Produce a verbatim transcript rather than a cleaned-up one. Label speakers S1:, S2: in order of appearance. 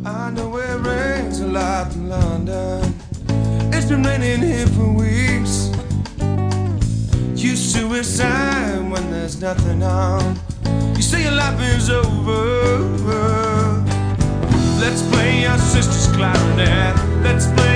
S1: I know it rains a lot in London. It's been raining here for weeks. You suicide when there's nothing on. You say your life is over. Let's play our sister's clarinet. Let's play